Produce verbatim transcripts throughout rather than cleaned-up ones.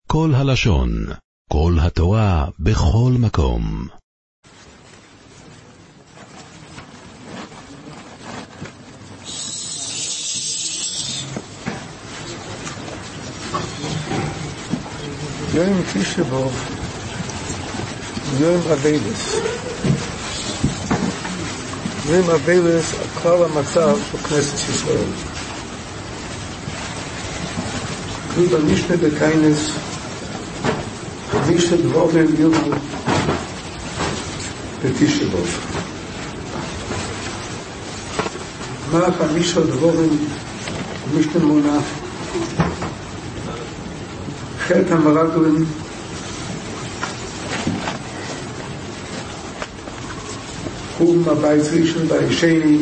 כל הלשון, כל התורה, בכל מקום. יום תשעה באב, יום אבילס. יום אבילס, כל המצב של כנסת ישראל. כתוב במשנה בקיינס, חמישה דבורים ירבו בתשעה באב. מה חמישה דבורים במשנה מונה? חטא המרגלים, חורבן הבית הראשון והשני,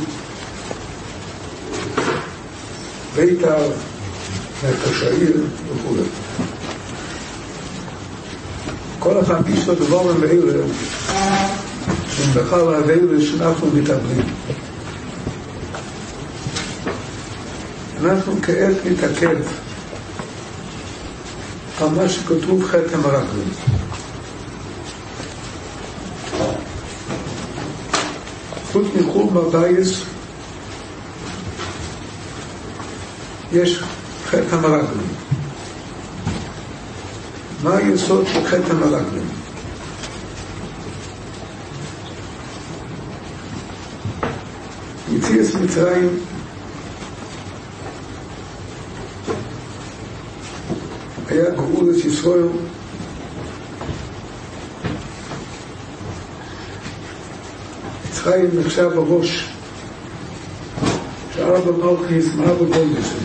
ביתר, נפש העיר וכו'. כל החמישה דברים האלה הם בכלל האלה שאנחנו מתאבלים. אנחנו כעת נתעכב על מה שכתוב חטא המרגלים. חוץ מחורבן הבית יש חטא המרגלים. מה היסוד של חטא המרגלים? יציאת מצרים היה גאולת ישראל. מצרים נחשב בראש שארבע מלכיס מארבע גולדסים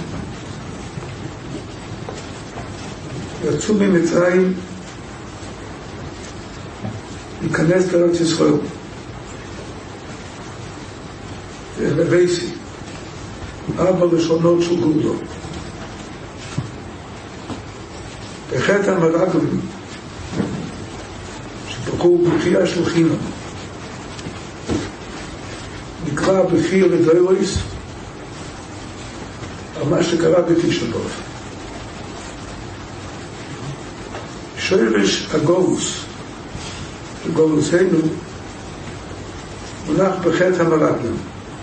יצאו ממצרים להיכנס לארץ ישראל. זה רבייסי, ארבע לשונות של גאולה. בחטא המרגלים שפגעו בחייה של חינם נקרא בחייה לדוירויס על מה שקרה בתשעה באב. שורש הגולוס גולוסנו מונח בחטא המרגלים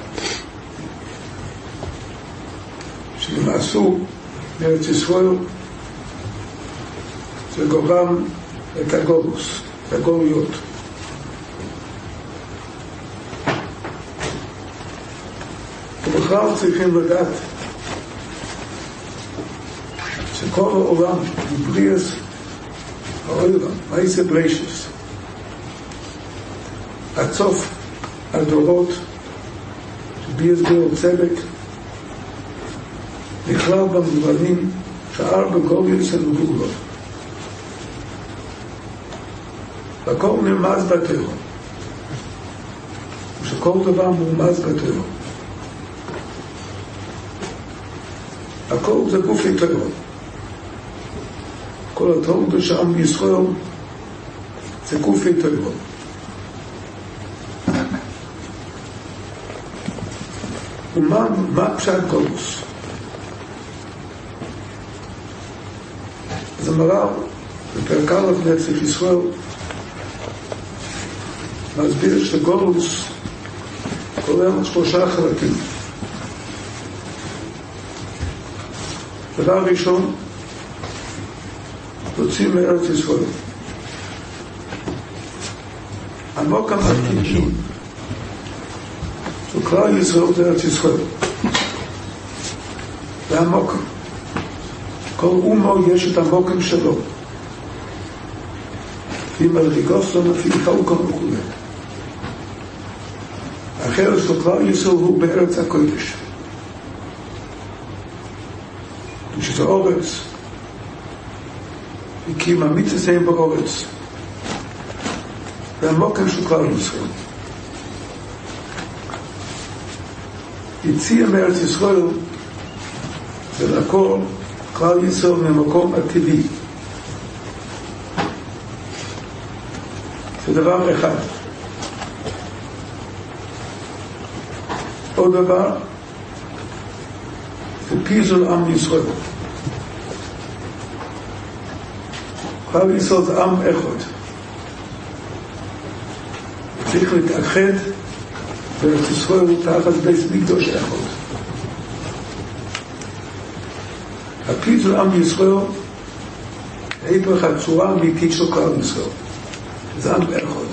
שנמאסו מארץ ישראל. זה גורם את הגולוס, את הגוליות. ובכלל צריכים לדעת שכל העולם מבריאס העולם, מעשה בראשית, עד סוף הדורות שביאס בור צדק נכלל במובנים שארבע גוליות של גאולות. הכל נרמז בטבע, ושכל דבר מורמז בטבע. הכל זה גופי טבע. כל התורה בשעם בישראל זה גופי טבע. ומה מה פשט גולוס? זה מראה בפרק א' נצח ישראל מסביר שגולוס כולל שלושה חלקים. דבר ראשון, יוצאים מארץ ישראל. עמוק המחטיבי של כלל ישראל זה ארץ ישראל. זה עמוק. כל אומו יש את עמוקם שלו. לפי מלכיגוסון, לפי חלקון וכו'. החרס של כלל ישראל הוא בארץ הקודש. שזה אורץ. הקים המצרים באורץ. זה המוקם של כלל ישראל. יציאה מארץ ישראל זה לעקור כלל ישראל ממקום הטבעי. זה דבר אחד. עוד דבר זה פיזור עם ישראל. כלל ישראל זה עם אחד. צריך להתאחד וארץ ישראל תחת בית מקדש אחד. הפיצול עם ישראל היפך הצורה האמיתית של כלל ישראל. זה עם אחד.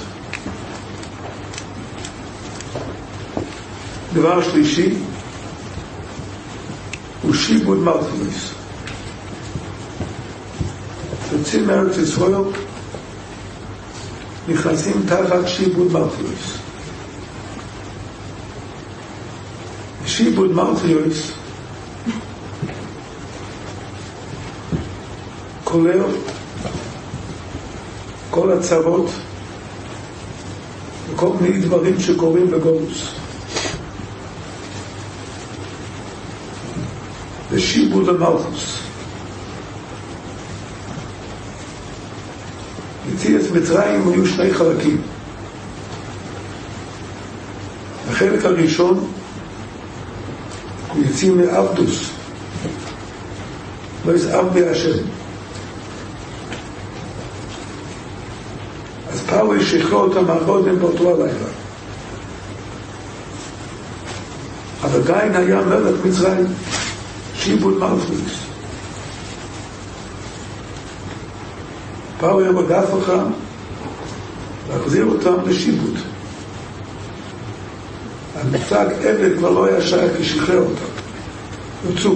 דבר שלישי הוא שיבוד מלכות. יוצאים מארץ ישראל, נכנסים תחת שיבוד מלכות. שיבוד מלכות כולל כל הצרות וכל מיני דברים שקורים בגולוס. ושיבוד המלכוס. יציאת מצרים היו שני חלקים. החלק הראשון הוא יציא מעבדוס, לא יזעב בהשם. אז פרעה שחרר אותם מהגודם באותו הלילה. אבל עדיין היה מלך מצרים, שיבוד מלכות. פרעה רדף אותם להחזיר אותם לשיבוד. המושג עבד כבר לא היה שייך לשחרר אותם. יוצאו.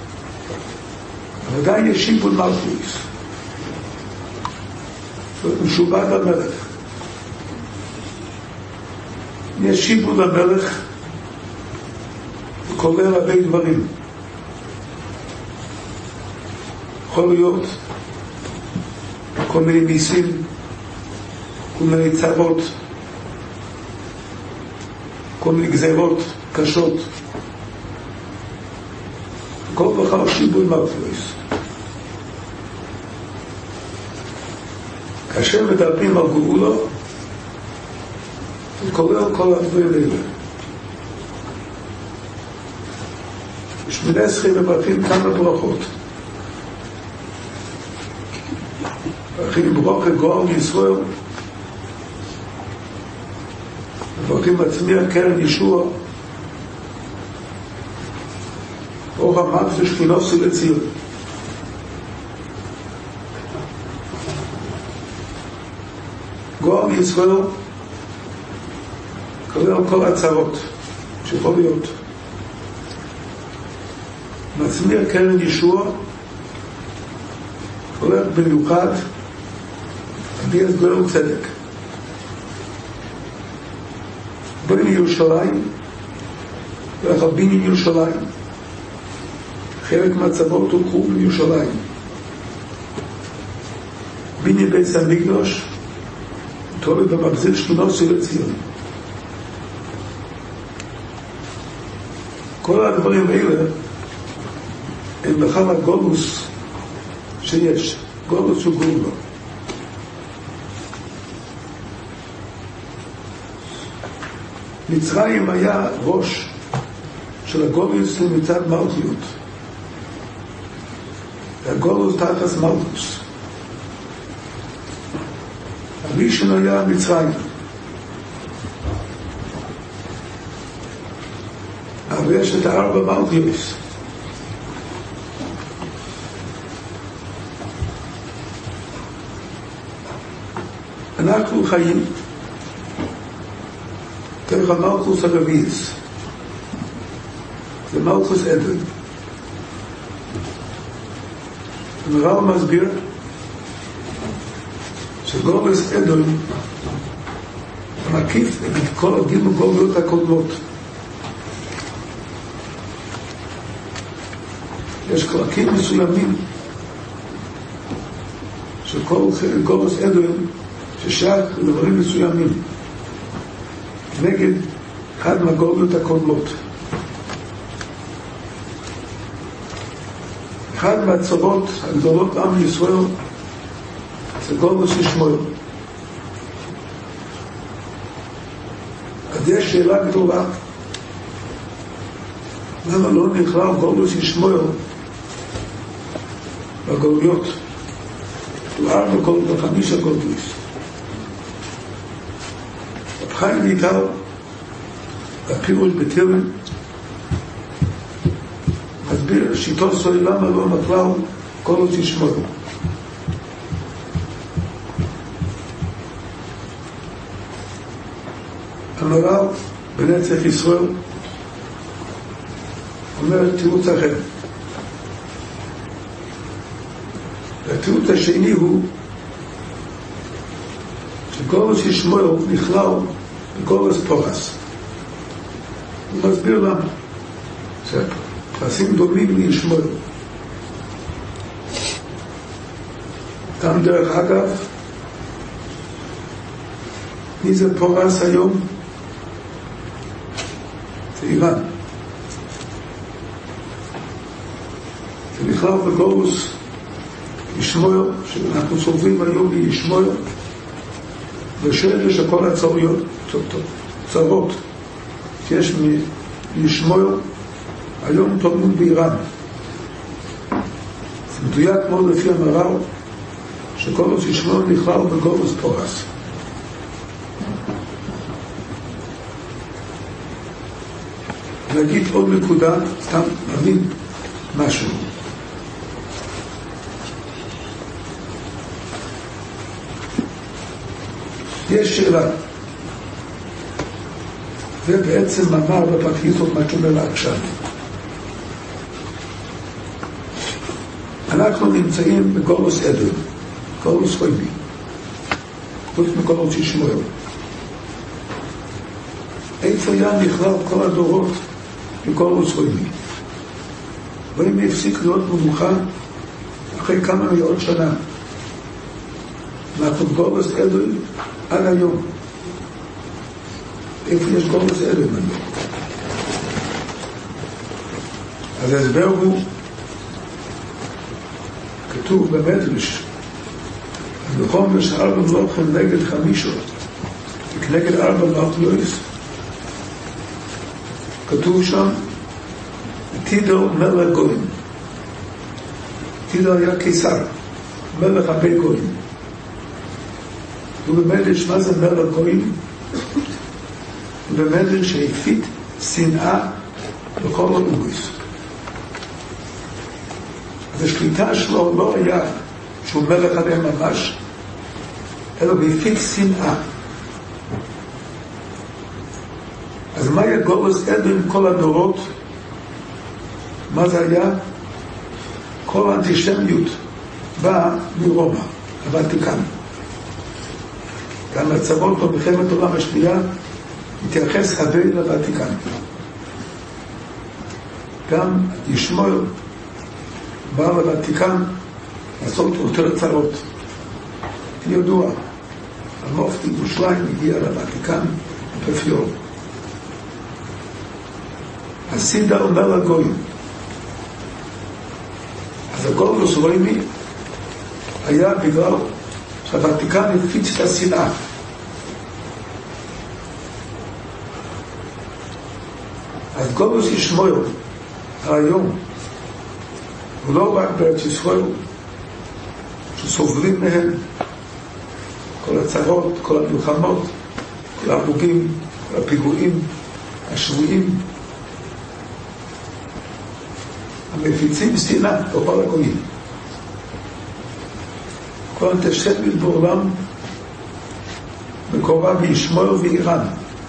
אבל עדיין יש שיבוד מלכות. משובד למלך. יש שיבוד למלך וכולל הרבה דברים. יכול להיות כל מיני ניסים, כל מיני צרות, כל מיני גזרות קשות. כל בכלל שיבוד מלכות. כאשר מדברים על גאולה, זה כולל כל הדברים האלה. בשמיני עשרה מברכים כמה ברכות. ברכים ברוכת גואל ישראל, מברכים מצמיח קרן ישוע, ברוך המלך שכינוסו לציון. גואל ישראל כולל כל הצרות שיכול להיות. מצמיח קרן ישוע כולל במיוחד ביאת גואל צדק. בני ירושלים ורחבים ירושלים, חלק מהצוות הולכו מירושלים. בני בית המקדש תולי במחזיר שכינוסו לציון. כל הדברים האלה הם בכלל הגולוס שיש, גולוס הוא גאולה. מצרים היה ראש של הגולוס מצד מלכות. הגולוס תחת מלכוס. הראשון היה מצרים. אבל יש את הארבע מלכות. אנחנו חיים דרך המלכוס הרביעית. זה מלכוס עדן. המר"ל מסביר שגולוס עדן מקיף את כל הגיל גולויות הקודמות. יש חלקים מסוימים שכל גולוס עדן ששייך לדברים מסוימים נגד אחד מהגולויות הקודמות. אחד מהצרות הגדולות עם ישראל זה גולוס ישמעאל. אז יש שאלה גדולה, למה לא נכלל גולוס ישמעאל בגולויות? הוא ארבע גולדוס וחמישה גולדוס. רב חיים ויטל בפירוש בתהילים מסביר שיטות סוי למה לא מכלל כל עוד ישמור. המר"ל בנצח ישראל אומר תירוץ אחר. והתירוץ השני הוא שגולוס ישמור נכלל בגולוס פורס. הוא מסביר למה שהפרסים דומים לישמור. גם דרך אגב, מי זה פורס היום? זה איראן. זה נכלל בגולוס ישמור, שאנחנו סובלים היום לישמור, ושרש הכל הצרויות, צרות שיש מישמור היום תורמים באיראן. זה מדויק מאוד לפי המר"ל שגולוס ישמור נכלל בגולוס פורס. להגיד עוד נקודה, סתם להבין משהו. יש שאלה, זה בעצם מאמר בפרקליטות מה קיבל עכשיו. אנחנו נמצאים בגולוס אדום, גולוס חויבי, חוץ מגולוס ישמור. איפה היה נכלל כל הדורות בגולוס חויבי? ואם הפסיק להיות מנוחה אחרי כמה מאות שנה, אנחנו בגולוס אדום עד היום. איפה יש גולוס אדום היום? אז ההסבר הוא, כתוב במדרש, בחומש ארבע מלוכים נגד חמישות, וכנגד ארבע מלכויות, כתוב שם, תידו מלך גויים. תידו היה קיסר, מלך הרבה גויים. ובמדרש, מה זה מלך גויים? ובמדרש שהפיץ שנאה בכל האומות. אז השליטה שלו לא היה שהוא מלך עליהם ממש, אלא בהפיץ שנאה. אז מה היה גולוס אדום כל הדורות? מה זה היה? כל האנטישמיות באה מרומא, הוותיקן. גם הצבאות במלחמת העולם השנייה התייחס הרבה לוותיקן. גם ישמעאל בא לוותיקן לעשות יותר צרות. ידוע, המופתי ירושלים הגיע לוותיקן בפפיור. הסידה אומר לגויים. אז הגולוס רוימי היה בגלל שהוותיקן הפיץ את השנאה. אז גולוס ישמעאל היום הוא לא רק בארץ ישראל שסובלים מהם כל הצרות, כל המלחמות, כל ההרוגים, כל הפיגועים, השבויים, המפיצים שנאה בכל הגויים. כל האנטישמיות בעולם מקורה בישמעאל ואיראן.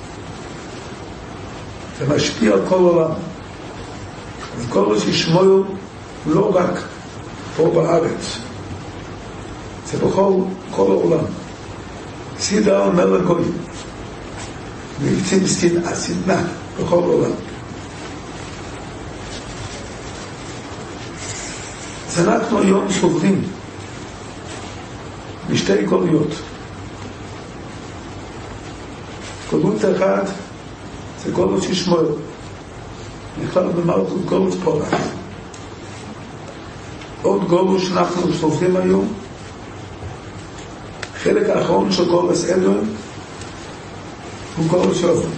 זה משפיע על כל העולם. אז גולוס ישמעאל הוא לא רק פה בארץ, זה בכל כל העולם. סידה על מלך גויים, מפיצים שנאה בכל העולם. אז אנחנו היום סובלים בשתי גלויות. גלות אחת זה גולוס ישמעאל, נכלל במלכות גולוס פורס. עוד גולוס שאנחנו סובלים היום, חלק האחרון של גולוס אדום הוא גולוס יוון.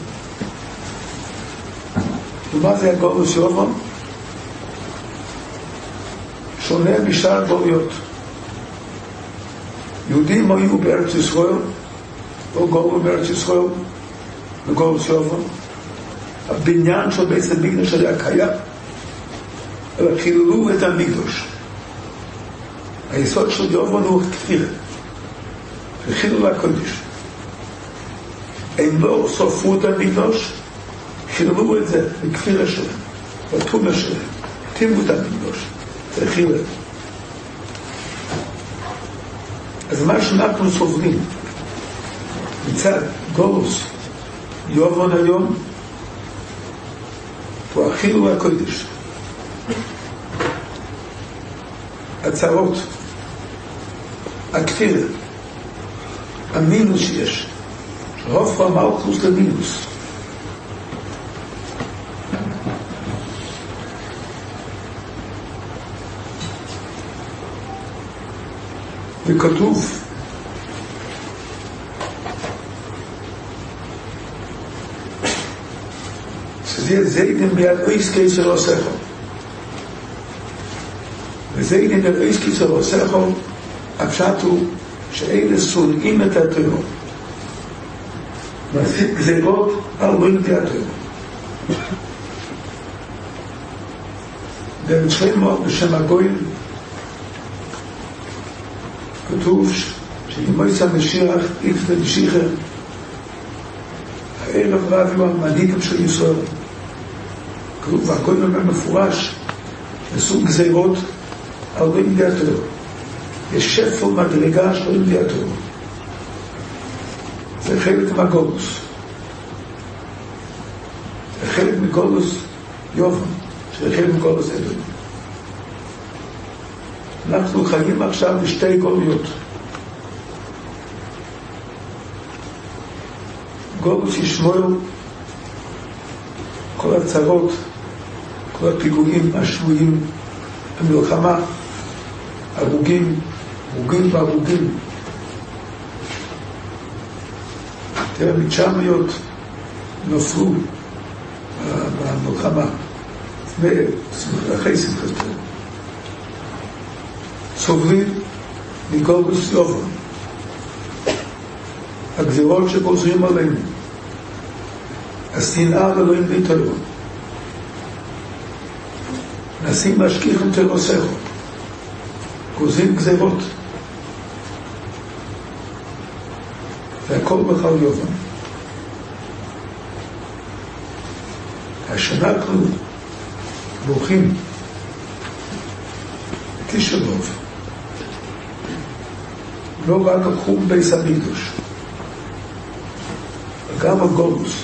ומה זה הגולוס יוון? שונה משאר גלויות. יהודים היו בארץ ישראל, לא גורו בארץ ישראל, לגור שובו. הבניין של בית המקדש היה קיים, אבל חיללו את המקדש. היסוד של יובון הוא כפירה, וחילול הקודש. הם לא שרפו את המקדש, חיללו את זה בכפירה שלהם, בתומה שלהם, תימו את המקדש, זה חילל. אז מה שאנחנו סובלים מצד גולוס יובון היום הוא החילול הקודש. הצרות, הכפירה, המינוס שיש, הופך המלכוס למינוס. וכתוב שזה זיידן ביד אויסקי של עושךו, וזיידן ביד אויסקי של עושךו הפשט הוא שאלה סולעים את התורה, מעשית גזירות על לא ידי התורה. בן שלמה בשם הגויים כתוב שימויס המשיח יפתה משיחר הערב רב יהיו המנהיגים של ישראל. כתוב והגויים אומר מפורש עשו גזירות על לא ידי התורה, יש שפל מדרגה של לא ידי התורה. זה חלק מהגולוס, זה חלק מגולוס יובון, זה חלק מגולוס אדום. אנחנו חיים עכשיו בשתי גוליות, גולוס ישמעאל, כל הצרות, כל הפיגועים השבויים, המלחמה, הרוגים, הרוגים והרוגים. תראה, מתשע מאות נופלו במלחמה, אחרי שמחת תורה. סובלים מגולוס יובון, הגזירות שגוזרים עלינו, השנאה לאלוהים בלי תורה, נשים להשכיח את תורתך, גוזרים גזירות, והכל בכלל יובון. השנה אנחנו ברוכים תשלוב, לא רק החום בייס המקדש, וגם הגולוס.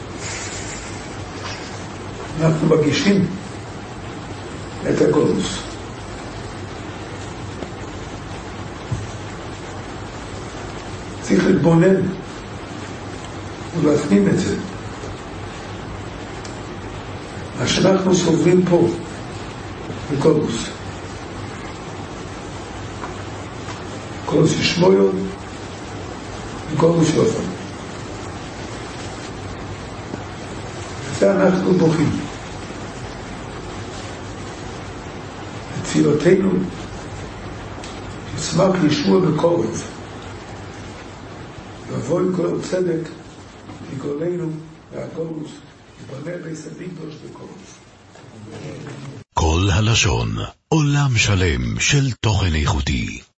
אנחנו מגישים את הגולוס. צריך להתבונן ולהפנים את זה. מה שאנחנו סובלים פה בגולוס, גולוס ישמעאל וגולוס יובון, וזה אנחנו בוכים. תפילותינו ישמח ישוע בקרוב, ויבוא כל צדק מגולנו והגולוס יבנה בית המקדש בקרוב. כל הלשון, עולם שלם של תוכן איכותי.